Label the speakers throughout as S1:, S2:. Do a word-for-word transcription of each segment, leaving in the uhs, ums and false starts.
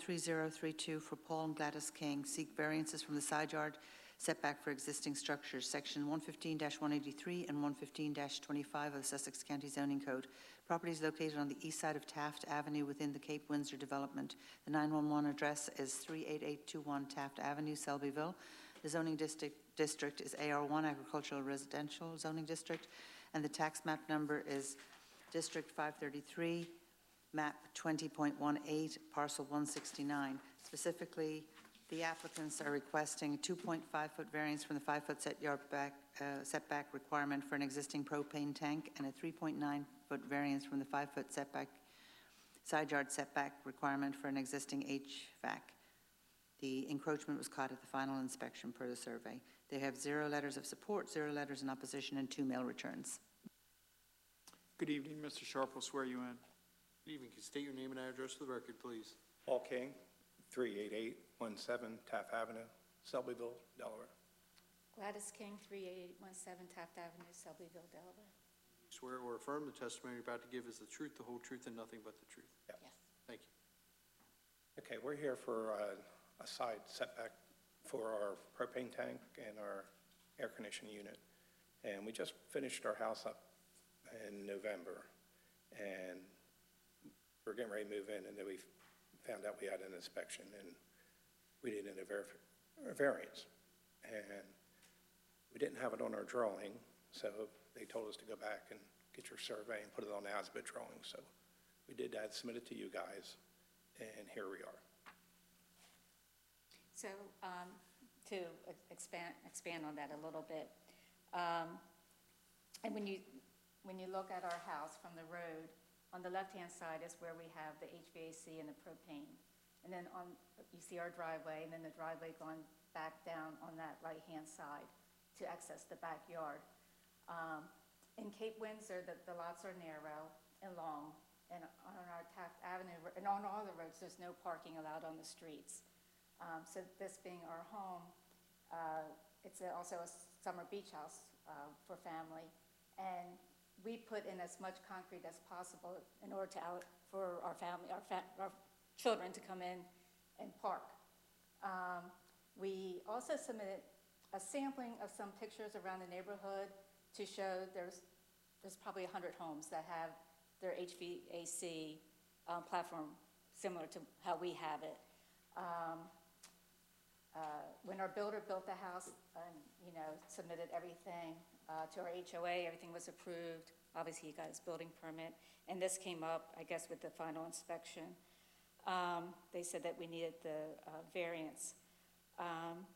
S1: three zero three two for Paul and Gladys King. Seek variances from the side yard setback for existing structures. Section one fifteen dash one eighty-three and one fifteen dash twenty-five of the Sussex County Zoning Code. Property is located on the east side of Taft Avenue within the Cape Windsor development. The nine one one address is three eight eight two one Taft Avenue, Selbyville. The zoning district, district is A R one, Agricultural Residential Zoning District, and the tax map number is District five thirty-three, map twenty point one eight, parcel one sixty-nine. Specifically, the applicants are requesting a two point five foot variance from the five foot set yard back, uh, setback requirement for an existing propane tank and a three point nine foot variance from the five foot setback side yard setback requirement for an existing H V A C. The encroachment was caught at the final inspection per the survey. They have zero letters of support, zero letters in opposition, and two mail returns.
S2: Good evening, Mister Sharp will swear you in.
S3: Good evening. Can you state your name and address for the record, please?
S4: Paul King, three eight eight one seven Taft Avenue, Selbyville, Delaware.
S5: Gladys King, three eight eight one seven Taft Avenue, Selbyville, Delaware.
S3: You swear or affirm the testimony you're about to give is the truth, the whole truth, and nothing but the truth?
S4: Yeah.
S5: Yes.
S3: Thank you.
S4: Okay, we're here for uh, a side setback for our propane tank and our air conditioning unit. And we just finished our house up in November, and we're getting ready to move in, and then we found out we had an inspection, and we needed a, ver a variance. And we didn't have it on our drawing, so they told us to go back and get your survey and put it on the as-built drawing. So we did that, submit it to you guys, and here we are.
S5: So um, to expand expand on that a little bit, um, and when you when you look at our house from the road, on the left-hand side is where we have the H V A C and the propane, and then on you see our driveway, and then the driveway going back down on that right-hand side to access the backyard. Um, in Cape Windsor, the, the lots are narrow and long, and on our Taft Avenue and on all the roads, there's no parking allowed on the streets. Um, so this being our home, uh, it's a, also a summer beach house uh, for family, and we put in as much concrete as possible in order to out for our family, our, fa our children to come in and park. Um, we also submitted a sampling of some pictures around the neighborhood to show there's there's probably one hundred homes that have their H V A C um, platform similar to how we have it. Um, Uh, when our builder built the house and, you know, submitted everything uh, to our H O A, everything was approved. Obviously, he got his building permit. And this came up, I guess, with the final inspection. Um, they said that we needed the uh, variance. Um,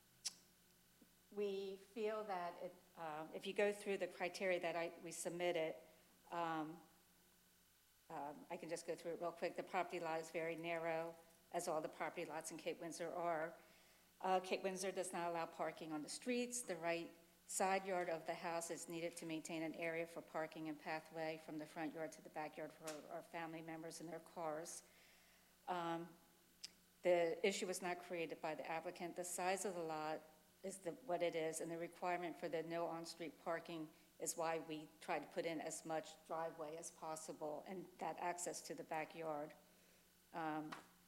S5: we feel that it, uh, if you go through the criteria that I, we submitted, um, um, I can just go through it real quick. The property lot is very narrow, as all the property lots in Cape Windsor are. Uh, Cape Windsor does not allow parking on the streets. The right side yard of the house is needed to maintain an area for parking and pathway from the front yard to the backyard for our family members and their cars. Um, the issue was not created by the applicant. The size of the lot is the, what it is, and the requirement for the no on-street parking is why we tried to put in as much driveway as possible and that access to the backyard. Um,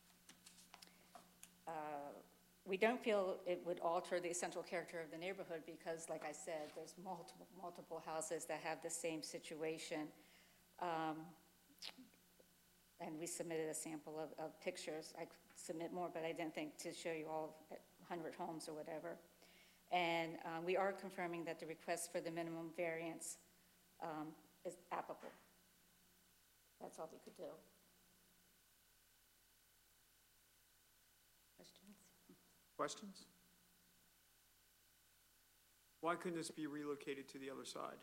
S5: uh, We don't feel it would alter the essential character of the neighborhood because, like I said, there's multiple, multiple houses that have the same situation. Um, and we submitted a sample of, of pictures. I could submit more, but I didn't think to show you all one hundred homes or whatever. And um, we are confirming that the request for the minimum variance um, is applicable. That's all we could do. Questions?
S2: Questions? Why couldn't this be relocated to the other side?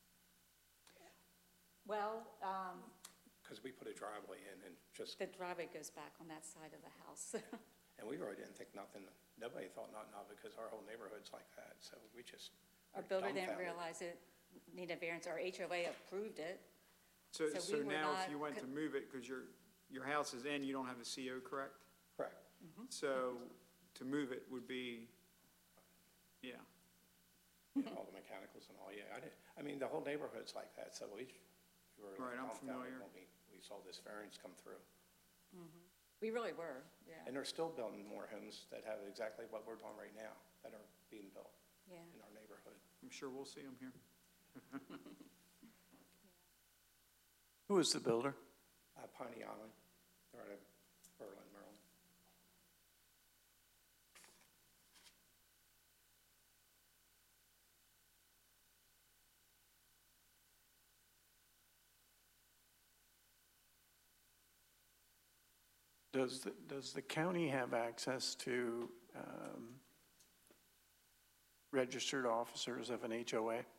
S5: Well, um,
S4: Because we put a driveway in and just,
S5: the driveway goes back on that side of the house.
S4: and we really didn't think nothing, nobody thought nothing of it because our whole neighborhood's like that. So we just
S5: Our
S4: were
S5: builder didn't
S4: dumbfounded.
S5: realize it needed a variance. Our H O A approved it.
S2: So,
S5: So
S2: so
S5: we were
S2: now
S5: not
S2: if you went to move it, because your, your house is in, you don't have a C O, correct?
S4: Correct.
S2: So to move it would be, yeah.
S4: Yeah, all the mechanicals and all, yeah. I did, I mean, the whole neighborhood's like that, so we, we were
S2: Right,
S4: like
S2: I'm
S4: dumbfounded
S2: familiar.
S4: when we, we saw this variance come through.
S5: We really were, yeah,
S4: And they're still building more homes that have exactly what we're doing right now, that are being built
S5: yeah.
S4: in our neighborhood.
S2: I'm sure we'll see them here.
S3: Who is the builder?
S4: Uh, Piney Island, they're out of Berlin, Maryland.
S6: Does, the- does the county have access to um, registered officers of an H O A?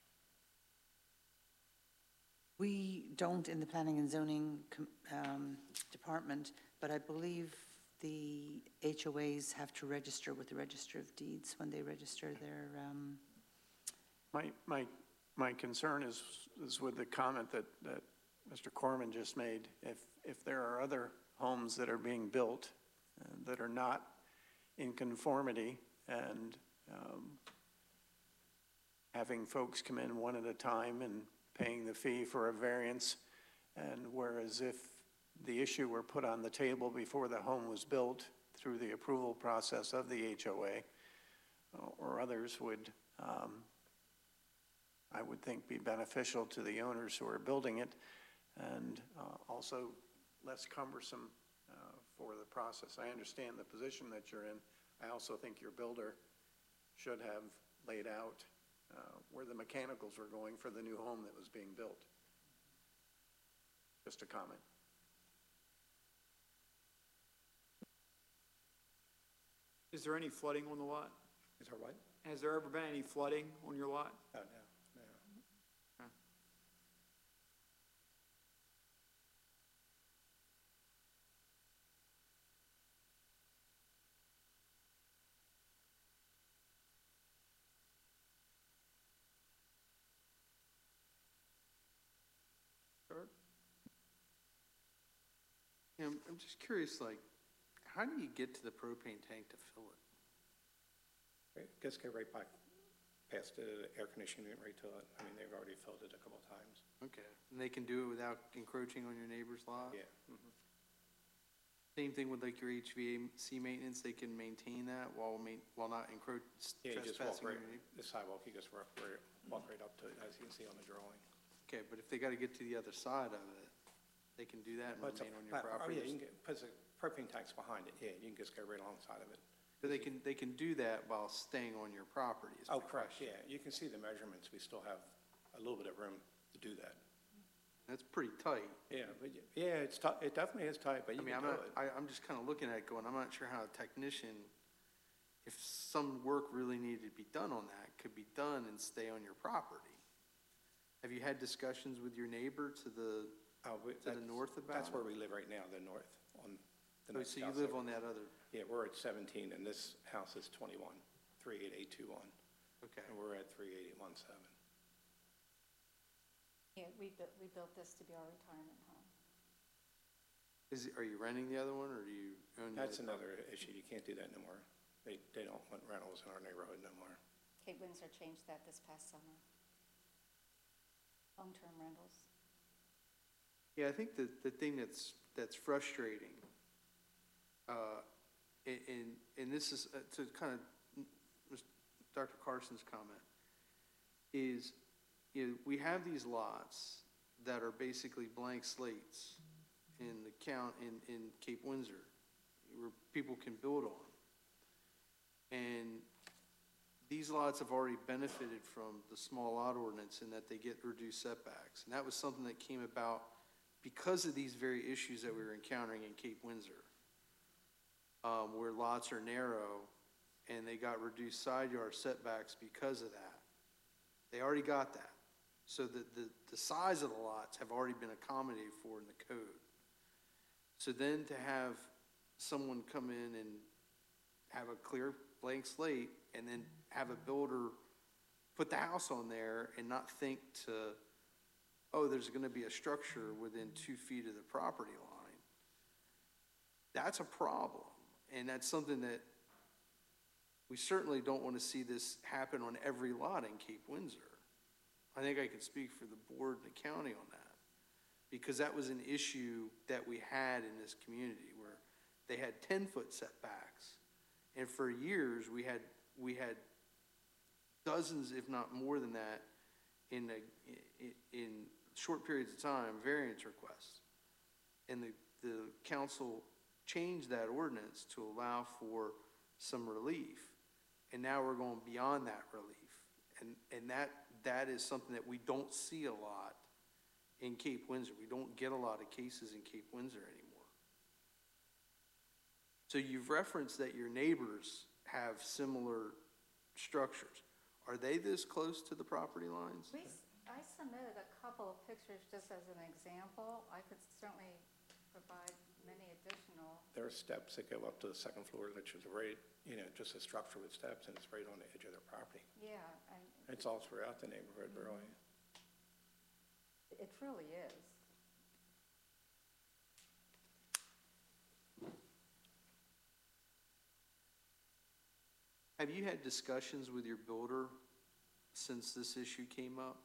S1: We don't in the Planning and Zoning com- um, Department, but I believe the H O As have to register with the Register of Deeds when they register their, um,
S6: My, my, my concern is, is with the comment that, that Mister Corman just made. If, if there are other homes that are being built uh, that are not in conformity and um, having folks come in one at a time and paying the fee for a variance, and whereas if the issue were put on the table before the home was built through the approval process of the H O A, or others would, um, I would think, be beneficial to the owners who are building it, and uh, also less cumbersome uh, for the process. I understand the position that you're in. I also think your builder should have laid out uh, where the mechanicals were going for the new home that was being built. Just a comment.
S2: Is there any flooding on the lot?
S4: Is there what?
S2: Has there ever been any flooding on your lot?
S4: Oh, no, no.
S3: Yeah, I'm, I'm just curious, like, how do you get to the propane tank to fill it?
S4: Right, Just go right back past the air conditioning unit right to it. I mean, they've already filled it a couple times.
S3: Okay, and they can do it without encroaching on your neighbor's lot?
S4: Yeah.
S3: Same thing with like your H V A C maintenance, they can maintain that while ma, while not encroach,
S4: Yeah, you just walk
S3: trespassing on
S4: right,
S3: your neighbor?
S4: the sidewalk, you just walk right, walk right up to it, as you can see on the drawing.
S3: Okay, but if they gotta get to the other side of it, they can do that and
S4: But it's a
S3: remain on your
S4: flat- Oh,
S3: property?
S4: yeah, you can get, because the propane tank's behind it, yeah, you can just go right alongside of it.
S3: But they can, they can do that while staying on your property is my
S4: Oh, correct,
S3: question.
S4: yeah, you can see the measurements, we still have a little bit of room to do that.
S3: That's pretty tight.
S4: Yeah, but, y- yeah, it's ti- it definitely is tight, but
S3: I
S4: you
S3: mean,
S4: can
S3: I'm
S4: do
S3: not,
S4: it.
S3: I, I'm just kinda looking at it going, I'm not sure how a technician, if some work really needed to be done on that, could be done and stay on your property. Have you had discussions with your neighbor to the,
S4: Oh, we-
S3: to the
S4: that's-
S3: north about
S4: That's
S3: it?
S4: where we live right now, the north, on the
S3: oh,
S4: next
S3: so you
S4: house
S3: live
S4: over.
S3: on that other,
S4: Yeah, we're at seventeen, and this house is twenty-one, three eight eight two one,
S3: okay.
S4: and we're at three eight eight one seven.
S5: Yeah, we built, we built this to be our retirement home.
S3: Is, it- are you renting the other one, or do you own the other?
S4: That's another issue, you can't do that no more. They, they don't want rentals in our neighborhood no more.
S5: Kate Windsor changed that this past summer. Long-term rentals.
S3: Yeah, I think the, the thing that's, that's frustrating, uh, and, and, and this is uh, to kind of, Doctor Carson's comment, is, you know, we have these lots that are basically blank slates in the count, in, in Cape Windsor, where people can build on. And these lots have already benefited from the small lot ordinance in that they get reduced setbacks. And that was something that came about because of these very issues that we were encountering in Cape Windsor, um, where lots are narrow and they got reduced side yard setbacks because of that. They already got that. So the, the, the size of the lots have already been accommodated for in the code. So then to have someone come in and have a clear blank slate and then have a builder put the house on there and not think to, oh, there's gonna be a structure within two feet of the property line, that's a problem. And that's something that we certainly don't want to see this happen on every lot in Cape Windsor. I think I can speak for the board and the county on that, because that was an issue that we had in this community where they had ten-foot setbacks. And for years, we had, we had dozens, if not more than that, in, a, in, in short periods of time, variance requests. And the, the council changed that ordinance to allow for some relief. And now we're going beyond that relief. And, and that, that is something that we don't see a lot in Cape Windsor. We don't get a lot of cases in Cape Windsor anymore. So you've referenced that your neighbors have similar structures. Are they this close to the property lines?
S5: We, s- I submitted a couple of pictures just as an example. I could certainly provide many additional.
S4: There are steps that go up to the second floor, which is right, you know, just a structure with steps, and it's right on the edge of their property.
S5: Yeah, and
S4: It's all throughout the neighborhood, really.
S5: it truly is.
S3: Have you had discussions with your builder since this issue came up?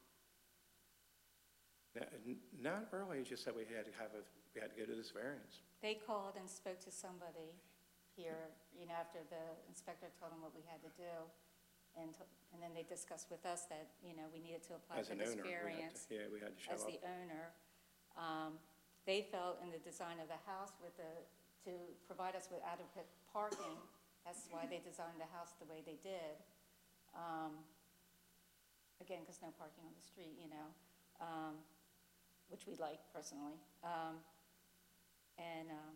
S4: N- n- Not really, just that we had to have a, we had to go to this variance.
S5: They called and spoke to somebody here, you know, after the inspector told them what we had to do. And, to- and then they discussed with us that, you know, we needed to apply
S4: As
S5: for
S4: an
S5: this
S4: owner, we had
S5: variance.
S4: to, yeah, we had to show
S5: As
S4: up.
S5: the owner. Um, They felt in the design of the house with the, to provide us with adequate parking, that's why they designed the house the way they did. Um, Again, because no parking on the street, you know, um, which we like personally. Um, And um,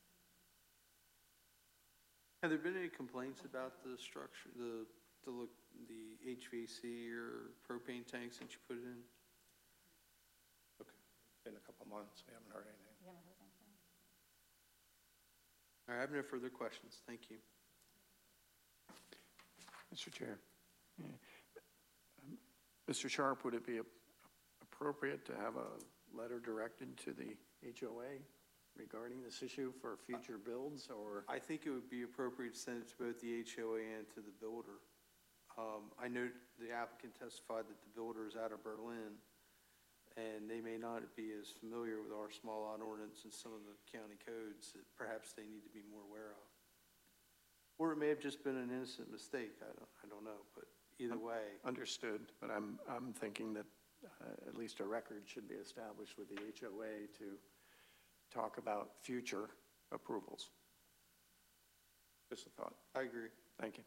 S3: Have there been any complaints about the structure, the, the look, the H V A C or propane tank since you put it in?
S4: In a couple of months, we haven't heard anything.
S5: you haven't heard anything?
S3: All right, I have no further questions. Thank you.
S6: Mister Chair. Yeah. Um, Mister Sharp, would it be ap- appropriate to have a letter directed to the H O A regarding this issue for future builds, or?
S3: I think it would be appropriate to send it to both the H O A and to the builder. Um, I know the applicant testified that the builder is out of Berlin, and they may not be as familiar with our small lot ordinance and some of the county codes that perhaps they need to be more aware of. Or it may have just been an innocent mistake, I don't, I don't know, but either way.
S6: Understood, but I'm, I'm thinking that uh, at least a record should be established with the H O A to talk about future approvals. Just a thought.
S3: I agree.
S6: Thank you.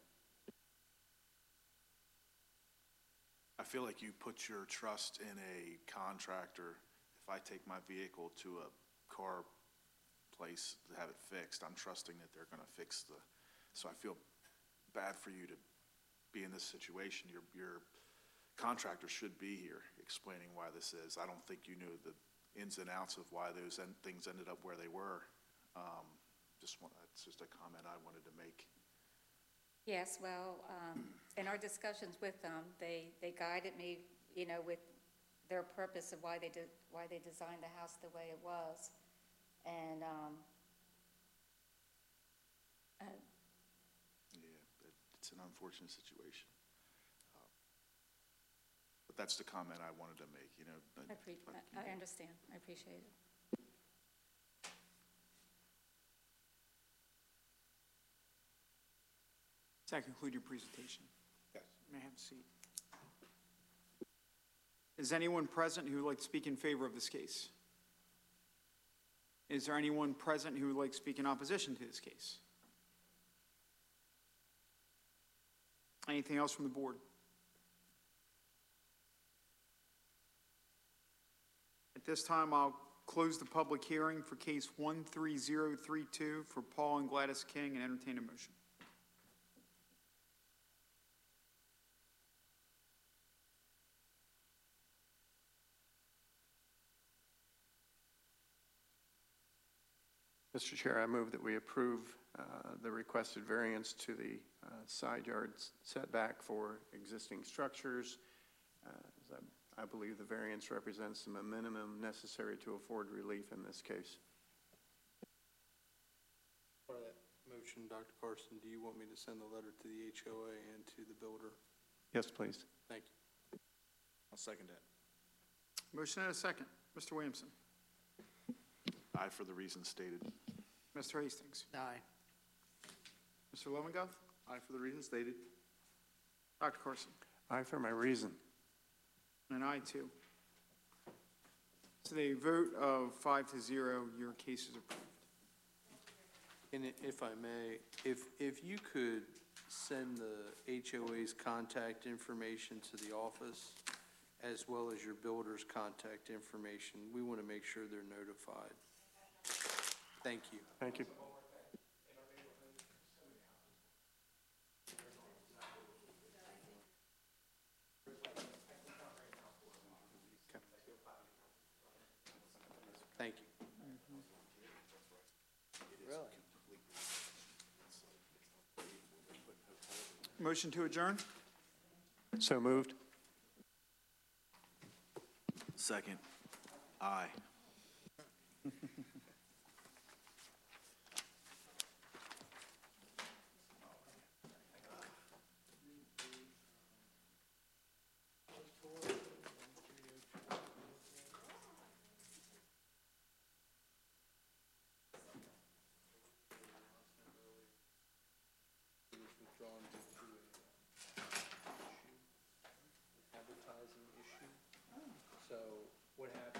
S7: I feel like you put your trust in a contractor. If I take my vehicle to a car place to have it fixed, I'm trusting that they're gonna fix the, so I feel bad for you to be in this situation. Your, your contractor should be here explaining why this is. I don't think you knew the ins and outs of why those en- things ended up where they were. Um, just want, that's just a comment I wanted to make.
S5: Yes, well, um, in our discussions with them, they, they guided me, you know, with their purpose of why they did, why they designed the house the way it was. And, um, uh,
S7: Yeah, it- it's an unfortunate situation. Uh, But that's the comment I wanted to make, you know. but-
S5: I pre,
S7: but,
S5: I I understand, I appreciate it.
S2: Does that conclude your presentation?
S4: Yes.
S2: May I have a seat? Is anyone present who would like to speak in favor of this case? Is there anyone present who would like to speak in opposition to this case? Anything else from the board? At this time, I'll close the public hearing for case one three zero three two for Paul and Gladys King and entertain a motion.
S6: Mister Chair, I move that we approve uh, the requested variance to the uh, side yard setback for existing structures. Uh, as I, I believe the variance represents the minimum necessary to afford relief in this case.
S3: Part of that motion, Doctor Carson, do you want me to send the letter to the H O A and to the builder?
S6: Yes, please.
S3: Thank you.
S7: I'll second that.
S2: Motion and a second. Mister Williamson.
S7: Aye for the reasons stated.
S2: Mister Hastings?
S3: Aye.
S2: Mister Lovingoff?
S7: Aye, for the reasons stated.
S2: Doctor Carson?
S6: Aye for my reason.
S2: And I too. So the vote of five to zero, your case is approved.
S3: And i- if I may, if, if you could send the H O A's contact information to the office, as well as your builder's contact information, we want to make sure they're notified. Thank you.
S6: Thank you.
S3: Thank you.
S2: Motion to adjourn?
S6: So moved.
S7: Second. Aye.
S3: Withdrawn due to a advertising issue. So what happened